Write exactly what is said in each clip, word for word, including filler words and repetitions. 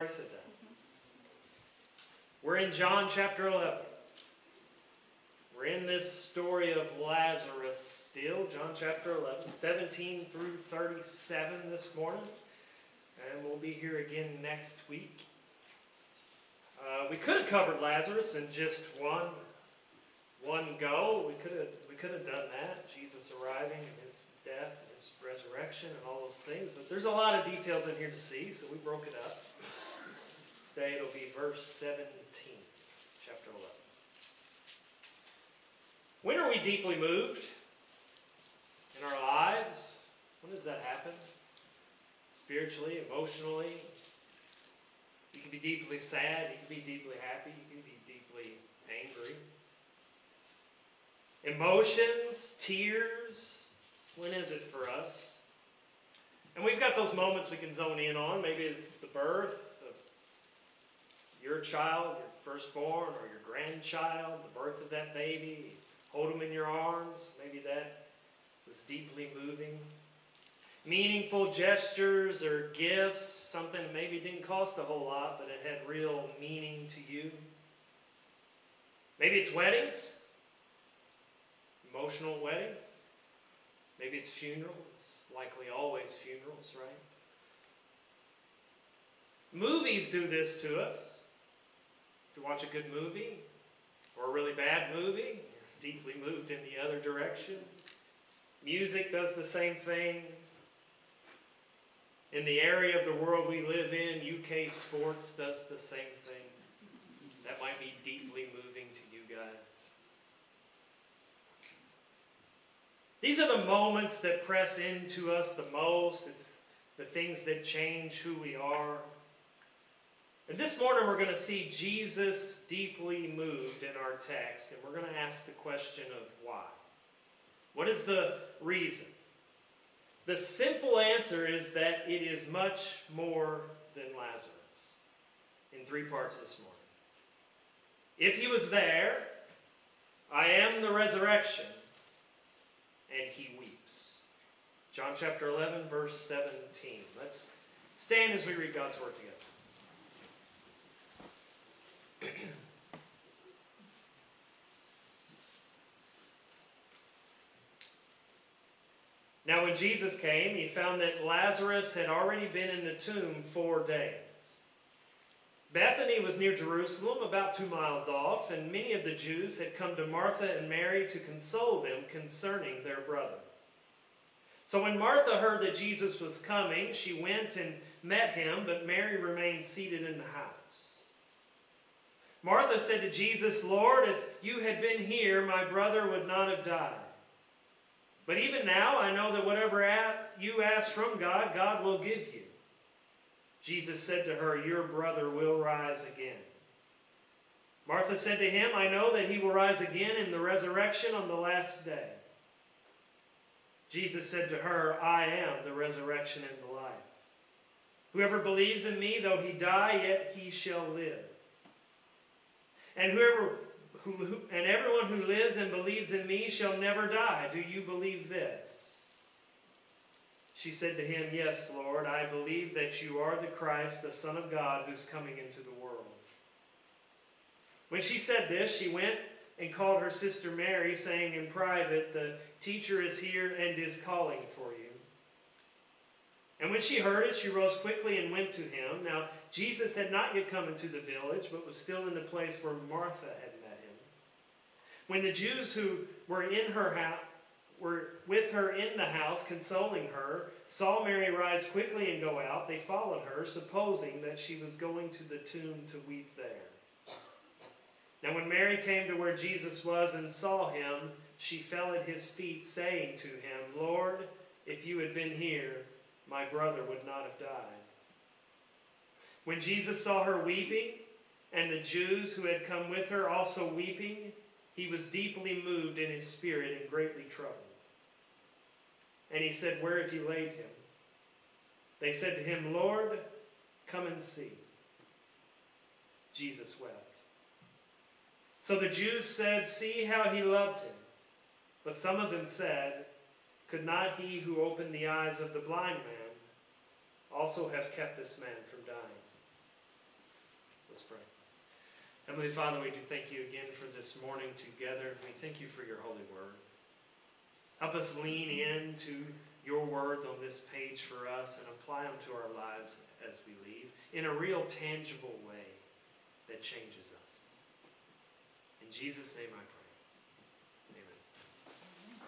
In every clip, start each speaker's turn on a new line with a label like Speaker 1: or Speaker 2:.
Speaker 1: already said that. We're in John chapter eleven. We're in this story of Lazarus still, John chapter eleven, seventeen through thirty-seven this morning. And we'll be here again next week. Uh, we could have covered Lazarus in just one, one go. We could have we could have done that. Jesus arriving and his death, and his resurrection, and all those things. But there's a lot of details in here to see, so we broke it up. Today it'll be verse seventeen, chapter eleven. When are we deeply moved in our lives? When does that happen? Spiritually, emotionally. You can be deeply sad, you can be deeply happy, you can be deeply angry. Emotions, tears, when is it for us? And we've got those moments we can zone in on. Maybe it's the birth of your child, your firstborn, or your grandchild, the birth of that baby. Hold them in your arms. Maybe that was deeply moving. Meaningful gestures or gifts, something that maybe didn't cost a whole lot, but it had real meaning to you. Maybe it's weddings, emotional weddings. Maybe it's funerals. It's likely always funerals, right? Movies do this to us. If you watch a good movie or a really bad movie, you're deeply moved in the other direction. Music does the same thing. In the area of the world we live in, U K sports does the same thing. That might be deeply moving to you guys. These are the moments that press into us the most. It's the things that change who we are. And this morning we're going to see Jesus deeply moved in our text. And we're going to ask the question of why. What is the reason? The simple answer is that it is much more than Lazarus. In three parts this morning. If he was there, I am the resurrection, and he weeps. John chapter eleven, verse seventeen. Let's stand as we read God's word together. Now when Jesus came, he found that Lazarus had already been in the tomb four days. Bethany was near Jerusalem, about two miles off, and many of the Jews had come to Martha and Mary to console them concerning their brother. So when Martha heard that Jesus was coming, she went and met him, but Mary remained seated in the house. Martha said to Jesus, "Lord, if you had been here, my brother would not have died. But even now, I know that whatever you ask from God, God will give you." Jesus said to her, "Your brother will rise again." Martha said to him, "I know that he will rise again in the resurrection on the last day." Jesus said to her, "I am the resurrection and the life. Whoever believes in me, though he die, yet he shall live. And whoever Who, who, and everyone who lives and believes in me shall never die. Do you believe this?" She said to him, "Yes, Lord, I believe that you are the Christ, the Son of God, who's coming into the world." When she said this, she went and called her sister Mary, saying in private, "The teacher is here and is calling for you." And when she heard it, she rose quickly and went to him. Now, Jesus had not yet come into the village, but was still in the place where Martha had met him. When the Jews who were in her house, were with her in the house, consoling her, saw Mary rise quickly and go out, they followed her, supposing that she was going to the tomb to weep there. Now when Mary came to where Jesus was and saw him, she fell at his feet, saying to him, "Lord, if you had been here, my brother would not have died." When Jesus saw her weeping, and the Jews who had come with her also weeping, he was deeply moved in his spirit and greatly troubled. And he said, "Where have you laid him?" They said to him, "Lord, come and see." Jesus wept. So the Jews said, "See how he loved him." But some of them said, "Could not he who opened the eyes of the blind man also have kept this man from dying?" Let's pray. Heavenly Father, we do thank you again for this morning together. We thank you for your holy word. Help us lean into your words on this page for us and apply them to our lives as we leave in a real, tangible way that changes us. In Jesus' name I pray. Amen.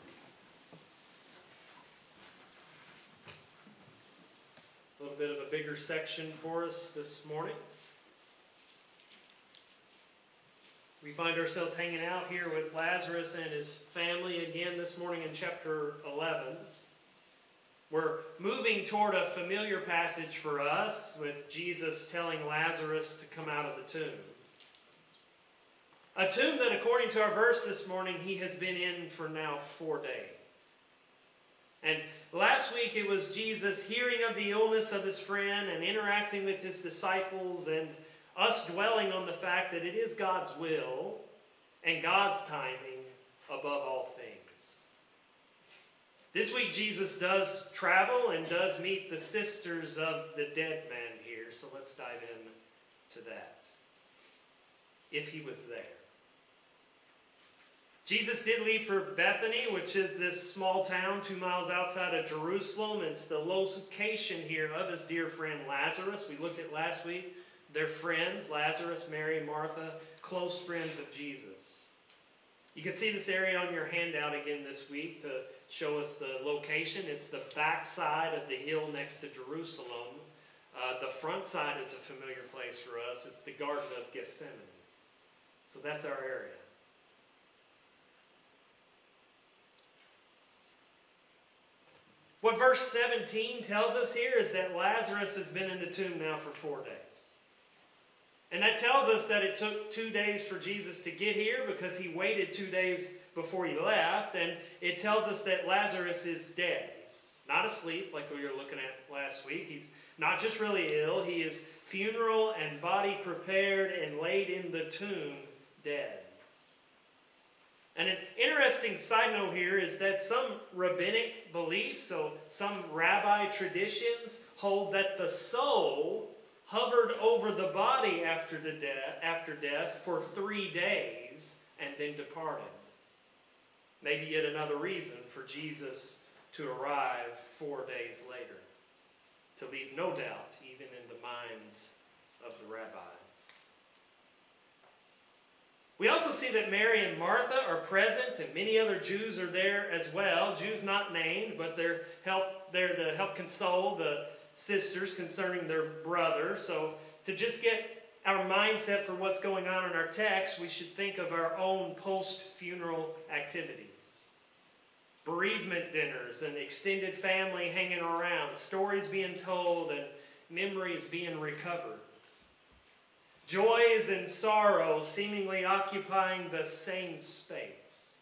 Speaker 1: A little bit of a bigger section for us this morning. We find ourselves hanging out here with Lazarus and his family again this morning in chapter eleven. We're moving toward a familiar passage for us with Jesus telling Lazarus to come out of the tomb. A tomb that, according to our verse this morning, he has been in for now four days. And last week it was Jesus hearing of the illness of his friend and interacting with his disciples and us dwelling on the fact that it is God's will and God's timing above all things. This week Jesus does travel and does meet the sisters of the dead man here, so let's dive into that. If he was there. Jesus did leave for Bethany, which is this small town two miles outside of Jerusalem. It's the location here of his dear friend Lazarus. We looked at last week. They're friends, Lazarus, Mary, Martha, close friends of Jesus. You can see this area on your handout again this week to show us the location. It's the back side of the hill next to Jerusalem. Uh, the front side is a familiar place for us. It's the Garden of Gethsemane. So that's our area. What verse seventeen tells us here is that Lazarus has been in the tomb now for four days. And that tells us that it took two days for Jesus to get here because he waited two days before he left. And it tells us that Lazarus is dead. He's not asleep like we were looking at last week. He's not just really ill. He is funeral and body prepared and laid in the tomb dead. And an interesting side note here is that some rabbinic beliefs, so some rabbi traditions, hold that the soul hovered over the body after the death, after death for three days and then departed. Maybe yet another reason for Jesus to arrive four days later, to leave no doubt even in the minds of the rabbi. We also see that Mary and Martha are present, and many other Jews are there as well. Jews not named, but they're help there to help console the sisters concerning their brother. So to just get our mindset for what's going on in our text, we should think of our own post-funeral activities. Bereavement dinners and extended family hanging around, stories being told and memories being recovered. Joys and sorrows seemingly occupying the same space.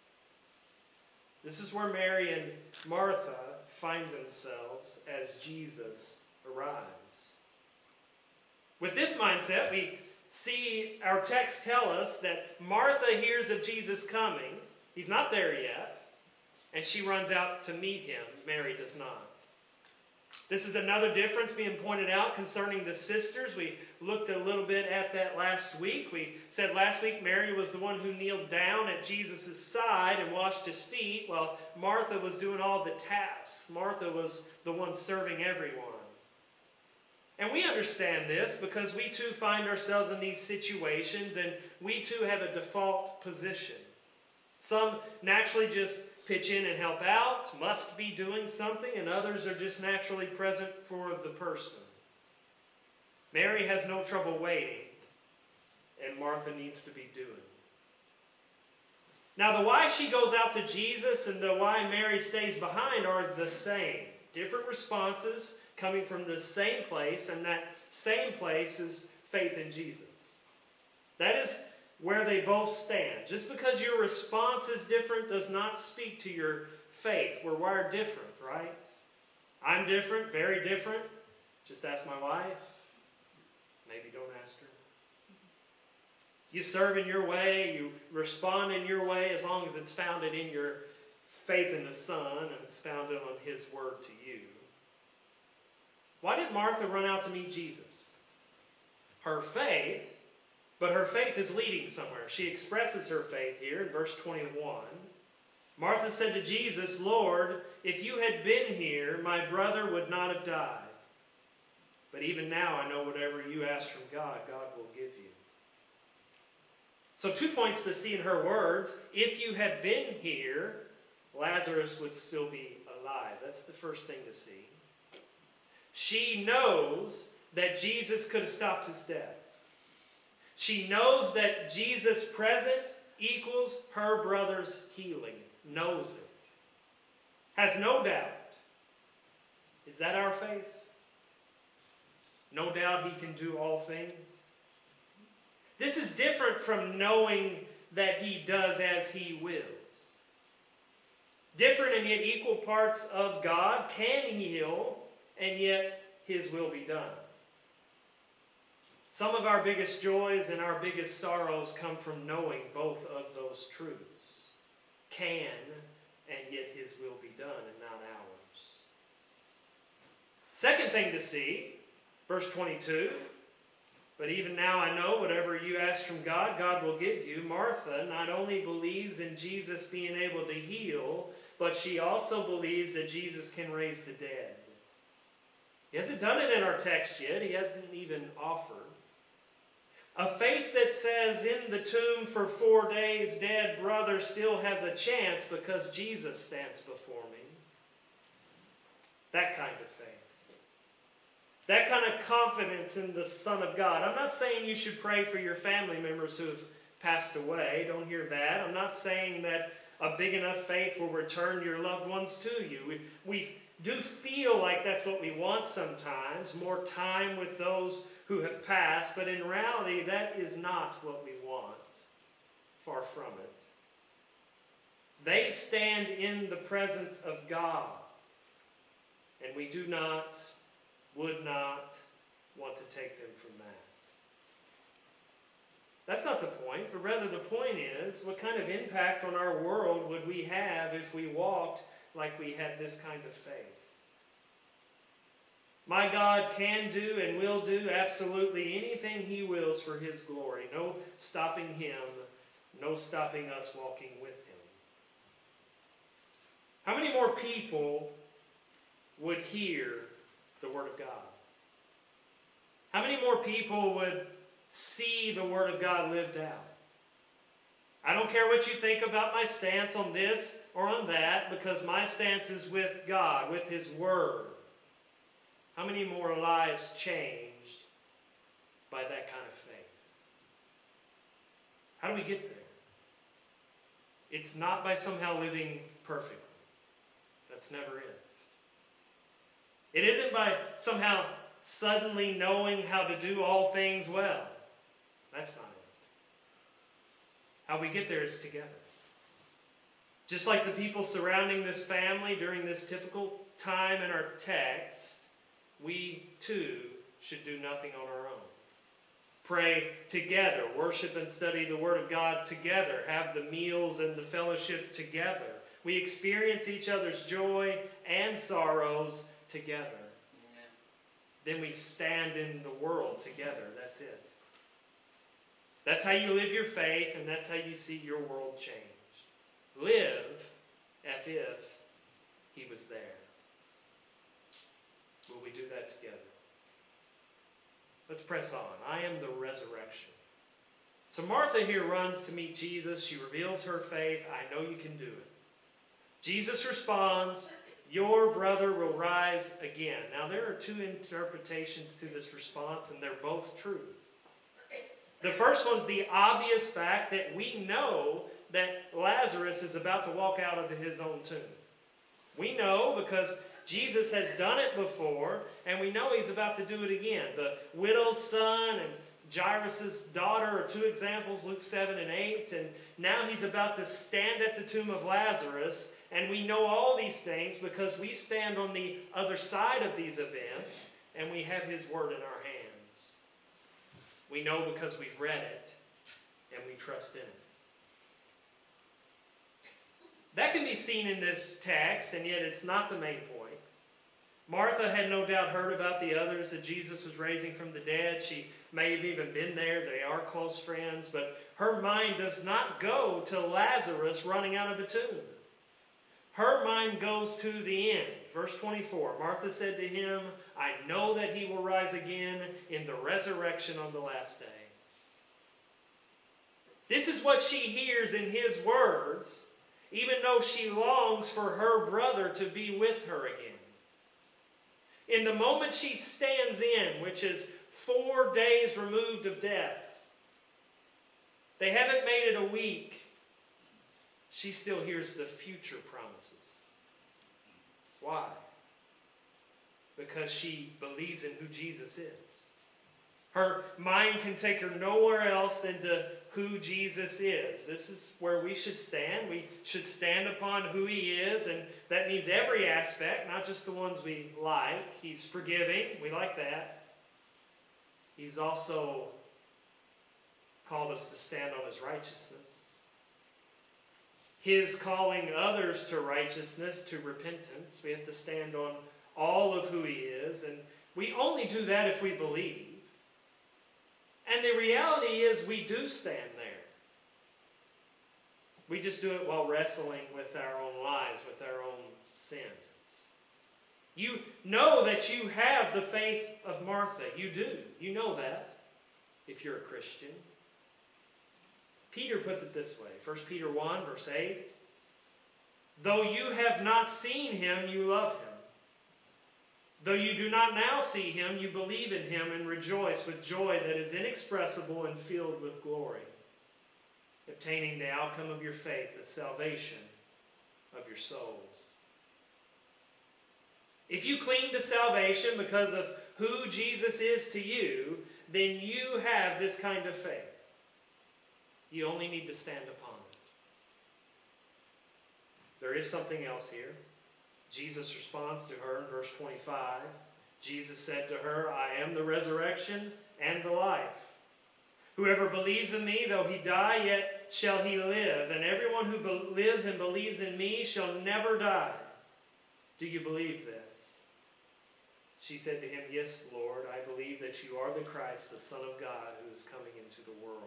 Speaker 1: This is where Mary and Martha find themselves as Jesus arrives. With this mindset, we see our text tell us that Martha hears of Jesus coming. He's not there yet, and she runs out to meet him. Mary does not. This is another difference being pointed out concerning the sisters. We looked a little bit at that last week. We said last week Mary was the one who kneeled down at Jesus' side and washed his feet, while Martha was doing all the tasks. Martha was the one serving everyone. And we understand this because we too find ourselves in these situations, and we too have a default position. Some naturally just pitch in and help out, must be doing something, and others are just naturally present for the person. Mary has no trouble waiting, and Martha needs to be doing. Now, the why she goes out to Jesus and the why Mary stays behind are the same. Different responses coming from the same place, and that same place is faith in Jesus. That is where they both stand. Just because your response is different does not speak to your faith. We're wired different, right? I'm different, very different. Just ask my wife. Maybe don't ask her. You serve in your way, you respond in your way as long as it's founded in your faith in the Son and it's founded on his word to you. Why did Martha run out to meet Jesus? Her faith But her faith is leading somewhere. She expresses her faith here in verse twenty-one. Martha said to Jesus, "Lord, if you had been here, my brother would not have died. But even now I know whatever you ask from God, God will give you." So two points to see in her words. If you had been here, Lazarus would still be alive. That's the first thing to see. She knows that Jesus could have stopped his death. She knows that Jesus present equals her brother's healing. Knows it. Has no doubt. Is that our faith? No doubt he can do all things. This is different from knowing that he does as he wills. Different and yet equal parts of God can heal, and yet his will be done. Some of our biggest joys and our biggest sorrows come from knowing both of those truths. Can, and yet his will be done and not ours. Second thing to see, verse twenty-two. But even now I know whatever you ask from God, God will give you. Martha not only believes in Jesus being able to heal, but she also believes that Jesus can raise the dead. He hasn't done it in our text yet. He hasn't even offered. A faith that says in the tomb for four days, dead brother still has a chance because Jesus stands before me. That kind of faith. That kind of confidence in the Son of God. I'm not saying you should pray for your family members who have passed away. Don't hear that. I'm not saying that a big enough faith will return your loved ones to you. We, we do feel like that's what we want sometimes, more time with those who have passed, but in reality that is not what we want. Far from it. They stand in the presence of God, and we do not, would not want to take them from that. That's not the point, but rather the point is, what kind of impact on our world would we have if we walked like we had this kind of faith? My God can do and will do absolutely anything he wills for his glory. No stopping him, no stopping us walking with him. How many more people would hear the Word of God? How many more people would see the Word of God lived out? I don't care what you think about my stance on this or on that, because my stance is with God, with his Word. How many more lives changed by that kind of faith? How do we get there? It's not by somehow living perfectly. That's never it. It isn't by somehow suddenly knowing how to do all things well. That's not it. How we get there is together. Just like the people surrounding this family during this difficult time in our text, we too should do nothing on our own. Pray together, worship and study the Word of God together, have the meals and the fellowship together. We experience each other's joy and sorrows together. Amen. Then we stand in the world together. That's it. That's how you live your faith, and that's how you see your world changed. Live as if he was there. Will we do that together? Let's press on. I am the resurrection. So Martha here runs to meet Jesus. She reveals her faith. I know you can do it. Jesus responds, your brother will rise again. Now there are two interpretations to this response, and they're both true. The first one's the obvious fact that we know that Lazarus is about to walk out of his own tomb. We know because Jesus has done it before, and we know he's about to do it again. The widow's son and Jairus' daughter are two examples, Luke seven and eight. And now he's about to stand at the tomb of Lazarus. And we know all these things because we stand on the other side of these events, and we have his word in our hands. We know because we've read it, and we trust in it. That can be seen in this text, and yet it's not the main point. Martha had no doubt heard about the others that Jesus was raising from the dead. She may have even been there. They are close friends. But her mind does not go to Lazarus running out of the tomb. Her mind goes to the end. Verse twenty-four, Martha said to him, I know that he will rise again in the resurrection on the last day. This is what she hears in his words, even though she longs for her brother to be with her again. In the moment she stands in, which is four days removed of death, they haven't made it a week, she still hears the future promises. Why? Because she believes in who Jesus is. Her mind can take her nowhere else than to who Jesus is. This is where we should stand. We should stand upon who he is, and that means every aspect, not just the ones we like. He's forgiving. We like that. He's also called us to stand on his righteousness. His calling others to righteousness, to repentance. We have to stand on all of who he is, and we only do that if we believe. And the reality is we do stand there. We just do it while wrestling with our own lives, with our own sins. You know that you have the faith of Martha. You do. You know that if you're a Christian. Peter puts it this way. First Peter one, verse eight. Though you have not seen him, you love him. Though you do not now see him, you believe in him and rejoice with joy that is inexpressible and filled with glory, obtaining the outcome of your faith, the salvation of your souls. If you cling to salvation because of who Jesus is to you, then you have this kind of faith. You only need to stand upon it. There is something else here. Jesus responds to her in verse twenty-five. Jesus said to her, I am the resurrection and the life. Whoever believes in me, though he die, yet shall he live. And everyone who be- lives and believes in me shall never die. Do you believe this? She said to him, Yes, Lord, I believe that you are the Christ, the Son of God, who is coming into the world.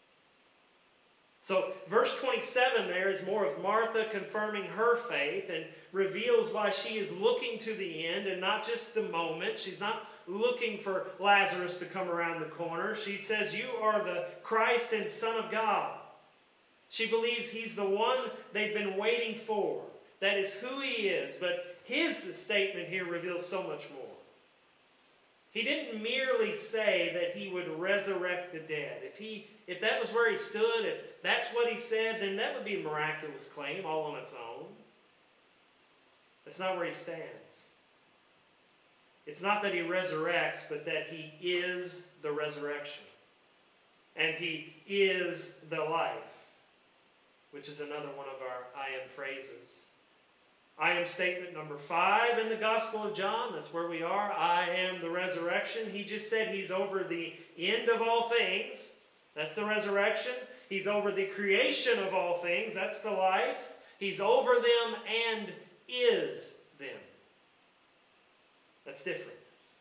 Speaker 1: So verse twenty-seven there is more of Martha confirming her faith and reveals why she is looking to the end and not just the moment. She's not looking for Lazarus to come around the corner. She says, you are the Christ and Son of God. She believes he's the one they've been waiting for. That is who he is. But his statement here reveals so much more. He didn't merely say that he would resurrect the dead. If he, if that was where he stood, if that's what he said, then that would be a miraculous claim all on its own. That's not where he stands. It's not that he resurrects, but that he is the resurrection. And he is the life, which is another one of our I am phrases. I am statement number five in the Gospel of John. That's where we are. I am the resurrection. He just said he's over the end of all things. That's the resurrection. He's over the creation of all things. That's the life. He's over them and is them. That's different.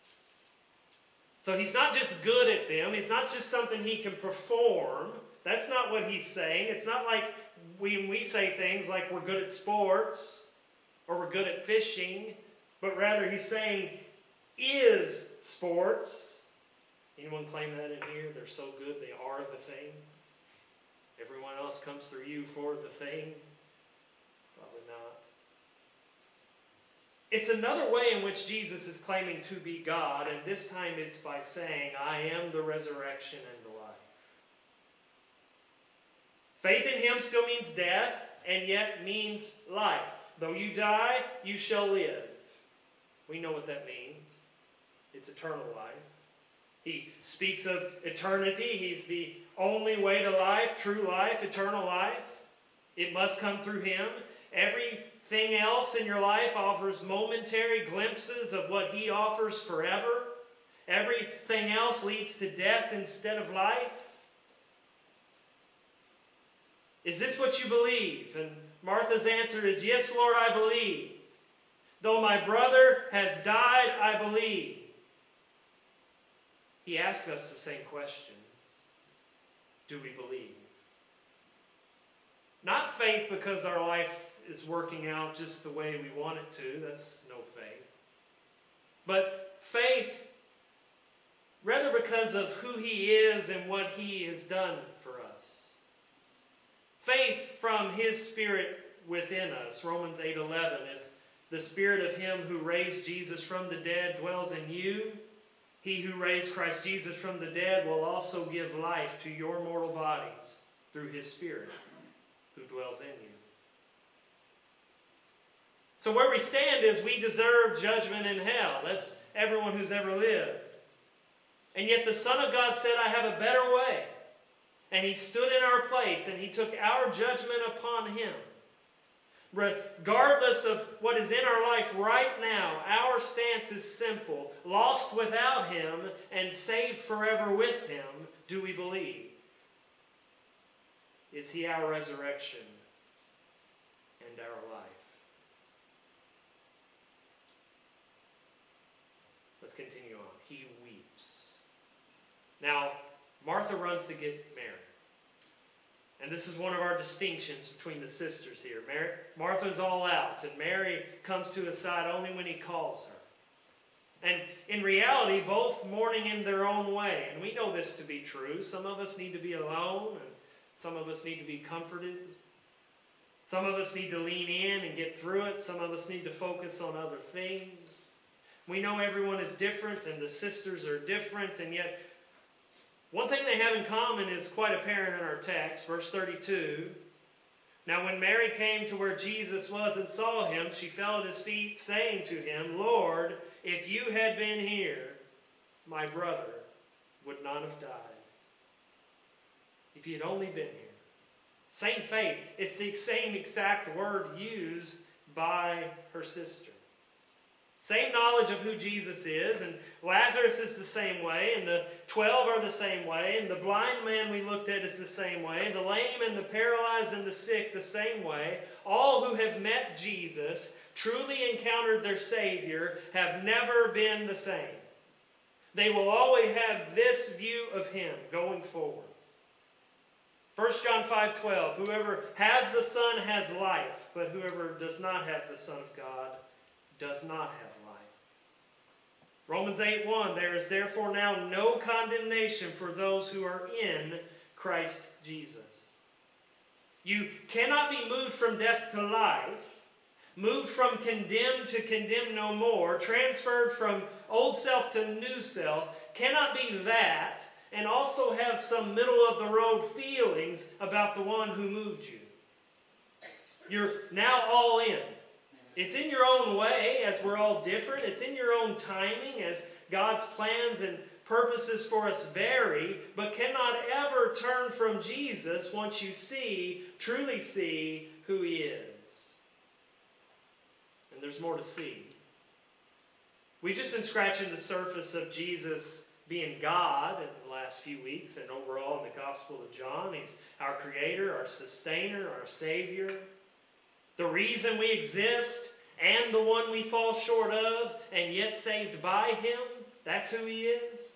Speaker 1: So he's not just good at them. He's not just something he can perform. That's not what he's saying. It's not like when we say things like we're good at sports or we're good at fishing, but rather he's saying is sports. Anyone claim that in here? They're so good they are the thing. Everyone else comes through you for the thing. Probably not. It's another way in which Jesus is claiming to be God, and this time it's by saying, I am the resurrection and the life. Faith in him still means death, and yet means life. Though you die, you shall live. We know what that means. It's eternal life. He speaks of eternity. He's the only way to life, true life, eternal life. It must come through him. Everything else in your life offers momentary glimpses of what he offers forever. Everything else leads to death instead of life. Is this what you believe? And Martha's answer is, yes, Lord, I believe. Though my brother has died, I believe. he asks us the same question. Do we believe? Not faith because our life is working out just the way we want it to. That's no faith. But faith rather because of who he is and what he has done for us. Faith from his Spirit within us. Romans eight eleven. If the Spirit of him who raised Jesus from the dead dwells in you, he who raised Christ Jesus from the dead will also give life to your mortal bodies through his Spirit who dwells in you. So where we stand is we deserve judgment in hell. That's everyone who's ever lived. And yet the Son of God said, I have a better way. And he stood in our place and he took our judgment upon him. Regardless of what is in our life right now, our stance is simple. Lost without him and saved forever with him, do we believe? Is he our resurrection and our life? Let's continue on. He weeps. Now, Martha runs to get Mary. And this is one of our distinctions between the sisters here. Mary, Martha's all out, and Mary comes to his side only when he calls her. And in reality, both mourning in their own way. And we know this to be true. Some of us need to be alone, and some of us need to be comforted. Some of us need to lean in and get through it. Some of us need to focus on other things. We know everyone is different, and the sisters are different, and yet one thing they have in common is quite apparent in our text, verse thirty-two. Now when Mary came to where Jesus was and saw him, she fell at his feet, saying to him, Lord, if you had been here, my brother would not have died. If he had only been here. Same faith. It's the same exact word used by her sister. Same knowledge of who Jesus is, and Lazarus is the same way, and the twelve are the same way, and the blind man we looked at is the same way, and the lame and the paralyzed and the sick the same way. All who have met Jesus, truly encountered their Savior, have never been the same. They will always have this view of him going forward. First John five twelve, whoever has the Son has life, but whoever does not have the Son of God does not have life. Romans eight one, there is therefore now no condemnation for those who are in Christ Jesus. You cannot be moved from death to life, moved from condemned to condemn no more, transferred from old self to new self, cannot be that and also have some middle of the road feelings about the one who moved you. You're now all in. It's in your own way, as we're all different. It's in your own timing, as God's plans and purposes for us vary, but cannot ever turn from Jesus once you see, truly see who he is. And there's more to see. We've just been scratching the surface of Jesus being God in the last few weeks and overall in the Gospel of John. He's our Creator, our Sustainer, our Savior. The reason we exist and the one we fall short of and yet saved by him. That's who he is.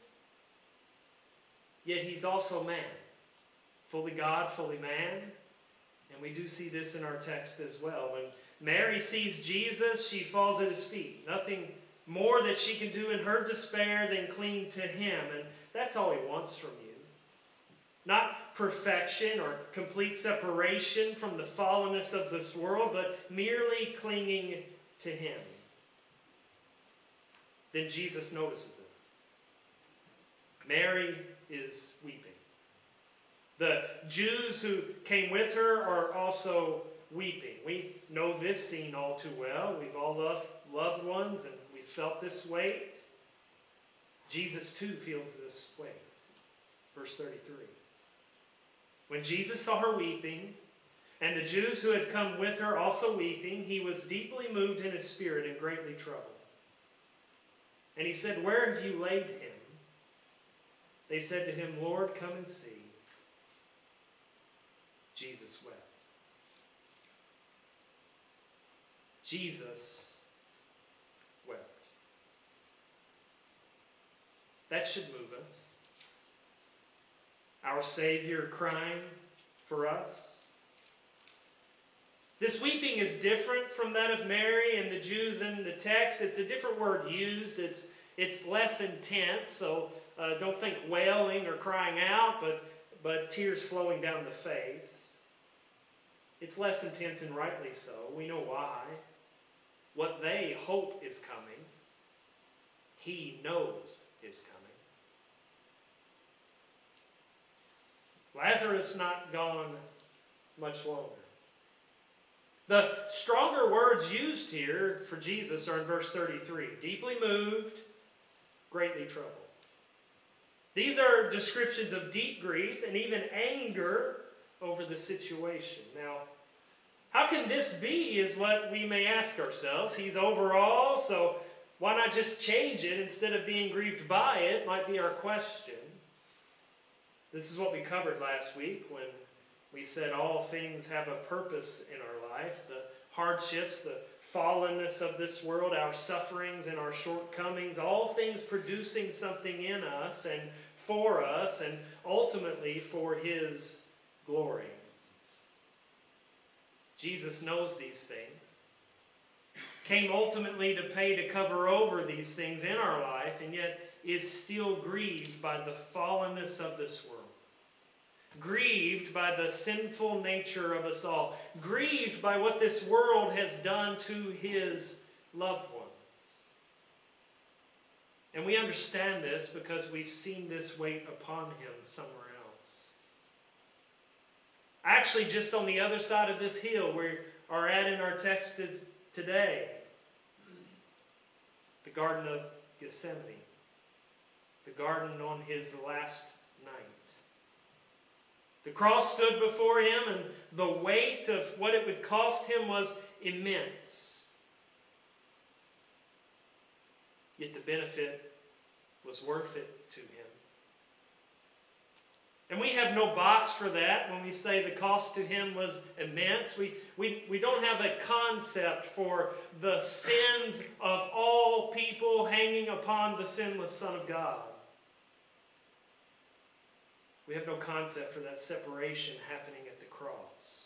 Speaker 1: Yet he's also man. Fully God, fully man. And we do see this in our text as well. When Mary sees Jesus, she falls at his feet. Nothing more that she can do in her despair than cling to him. And that's all he wants from you. Not perfection or complete separation from the fallenness of this world, but merely clinging to him. Then Jesus notices it. Mary is weeping. The Jews who came with her are also weeping. We know this scene all too well. We've all lost loved ones and we've felt this weight. Jesus too feels this weight. Verse thirty-three. When Jesus saw her weeping, and the Jews who had come with her also weeping, he was deeply moved in his spirit and greatly troubled. And he said, Where have you laid him? They said to him, Lord, come and see. Jesus wept. Jesus wept. That should move us. Our Savior crying for us. This weeping is different from that of Mary and the Jews in the text. It's a different word used. It's, it's less intense, so uh, don't think wailing or crying out, but, but tears flowing down the face. It's less intense, and rightly so. We know why. What they hope is coming, He knows is coming. Lazarus not gone much longer. The stronger words used here for Jesus are in verse thirty-three. Deeply moved, greatly troubled. These are descriptions of deep grief and even anger over the situation. Now, how can this be is what we may ask ourselves. He's over all, so why not just change it instead of being grieved by it, might be our question. This is what we covered last week when we said all things have a purpose in our life. The hardships, the fallenness of this world, our sufferings and our shortcomings, all things producing something in us and for us and ultimately for His glory. Jesus knows these things. Came ultimately to pay to cover over these things in our life, and yet is still grieved by the fallenness of this world. Grieved by the sinful nature of us all. Grieved by what this world has done to His loved ones. And we understand this because we've seen this weight upon Him somewhere else. Actually, just on the other side of this hill, we are at in our text today. The Garden of Gethsemane. The garden on His last night. The cross stood before Him, and the weight of what it would cost Him was immense. Yet the benefit was worth it to Him. And we have no box for that when we say the cost to Him was immense. We, we, we don't have a concept for the sins of all people hanging upon the sinless Son of God. We have no concept for that separation happening at the cross.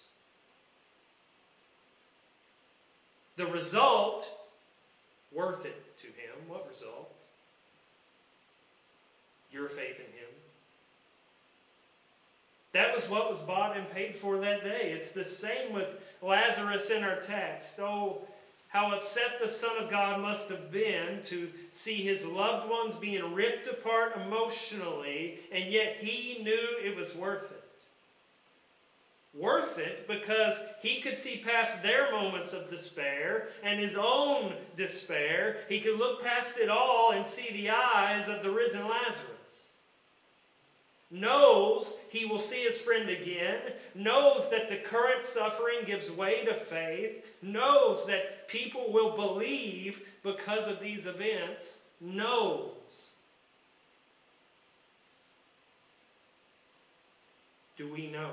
Speaker 1: The result, worth it to Him. What result? Your faith in Him. That was what was bought and paid for that day. It's the same with Lazarus in our text. Oh, how upset the Son of God must have been to see His loved ones being ripped apart emotionally, and yet He knew it was worth it. Worth it because He could see past their moments of despair and His own despair. He could look past it all and see the eyes of the risen Lazarus. Knows he will see his friend again, knows that the current suffering gives way to faith, knows that people will believe because of these events, knows. Do we know?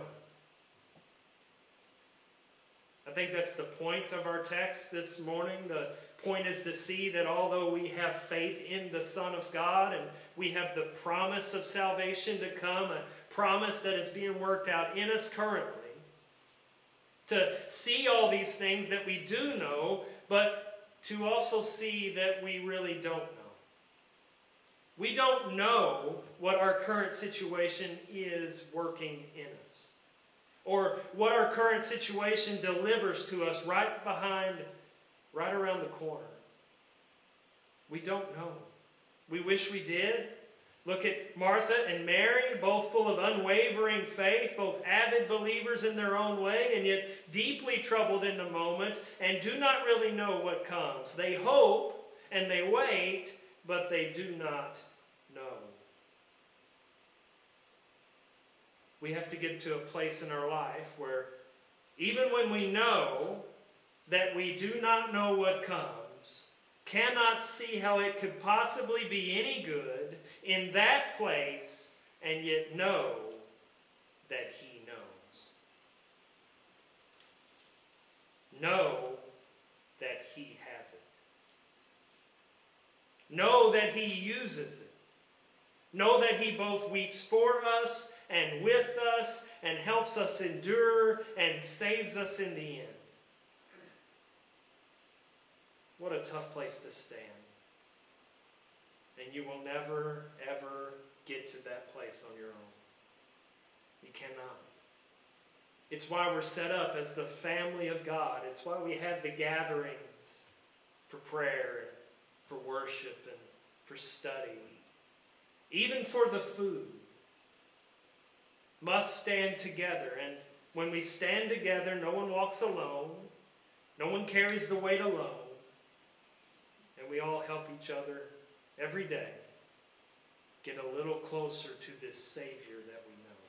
Speaker 1: I think that's the point of our text this morning. The point is to see that although we have faith in the Son of God and we have the promise of salvation to come, a promise that is being worked out in us currently, to see all these things that we do know, but to also see that we really don't know. We don't know what our current situation is working in us, or what our current situation delivers to us right behind, right around the corner. We don't know. We wish we did. Look at Martha and Mary, both full of unwavering faith, both avid believers in their own way, and yet deeply troubled in the moment, and do not really know what comes. They hope and they wait, but they do not know. We have to get to a place in our life where even when we know that we do not know what comes, cannot see how it could possibly be any good in that place, and yet know that He knows. Know that He has it. Know that He uses it. Know that He both weeps for us and with us and helps us endure and saves us in the end. What a tough place to stand. And you will never, ever get to that place on your own. You cannot. It's why we're set up as the family of God. It's why we have the gatherings for prayer and for worship and for study. Even for the food. Must stand together. And when we stand together, no one walks alone. No one carries the weight alone. And we all help each other every day get a little closer to this Savior that we know.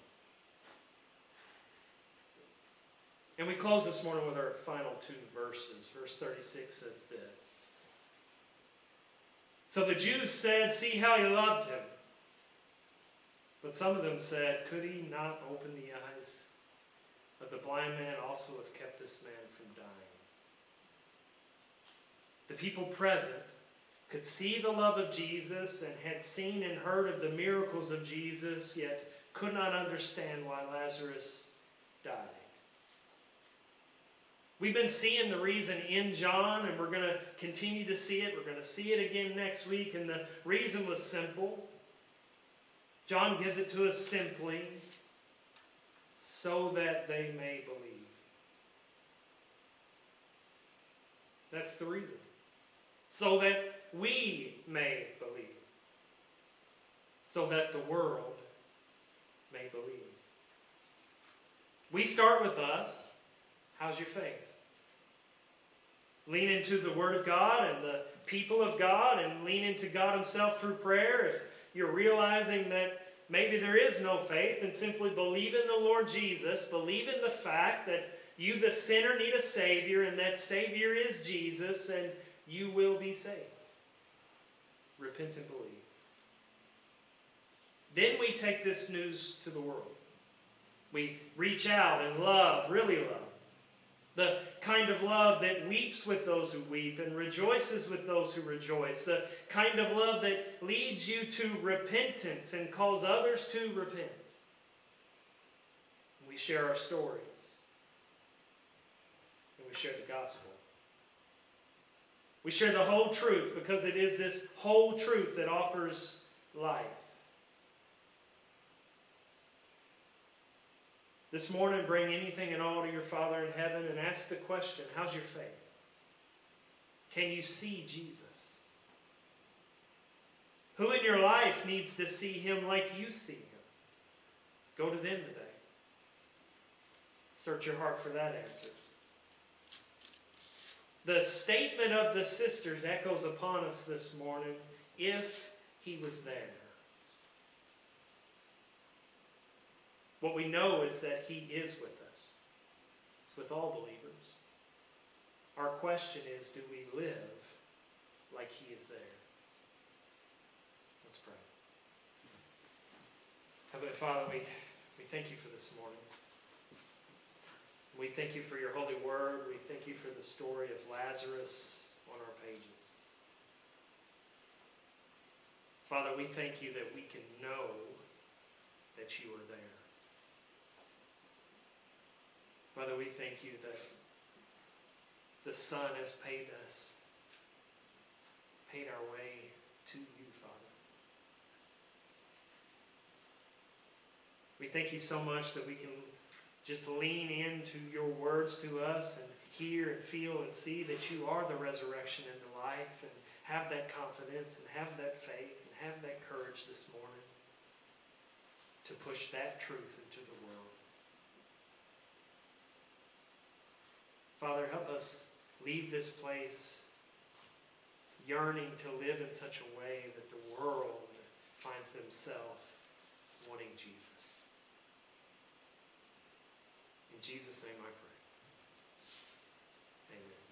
Speaker 1: And we close this morning with our final two verses. Verse thirty-six says this. So the Jews said, "See how He loved him." But some of them said, "Could He not open the eyes of the blind man also have kept this man from dying?" The people present could see the love of Jesus and had seen and heard of the miracles of Jesus, yet could not understand why Lazarus died. We've been seeing the reason in John, and we're going to continue to see it. We're going to see it again next week, and the reason was simple. John gives it to us simply, so that they may believe. That's the reason. So that we may believe. So that the world may believe. We start with us. How's your faith? Lean into the Word of God and the people of God, and lean into God Himself through prayer. If you're realizing that maybe there is no faith, then simply believe in the Lord Jesus. Believe in the fact that you, the sinner, need a Savior, and that Savior is Jesus, and you will be saved. Repent and believe. Then we take this news to the world. We reach out and love, really love. The kind of love that weeps with those who weep and rejoices with those who rejoice. The kind of love that leads you to repentance and calls others to repent. We share our stories. And we share the gospel. We share the whole truth because it is this whole truth that offers life. This morning, bring anything and all to your Father in heaven and ask the question, how's your faith? Can you see Jesus? Who in your life needs to see Him like you see Him? Go to them today. Search your heart for that answer. The statement of the sisters echoes upon us this morning, if He was there. What we know is that He is with us. It's with all believers. Our question is, do we live like He is there? Let's pray. Heavenly Father, we, we thank You for this morning. We thank You for Your holy word. We thank You for the story of Lazarus on our pages. Father, we thank You that we can know that You are there. Father, we thank You that the Son has paid us, paid our way to You, Father. We thank You so much that we can just lean into Your words to us and hear and feel and see that You are the resurrection and the life, and have that confidence and have that faith and have that courage this morning to push that truth into the world. Father, help us leave this place yearning to live in such a way that the world finds themselves wanting Jesus. In Jesus' name I pray. Amen.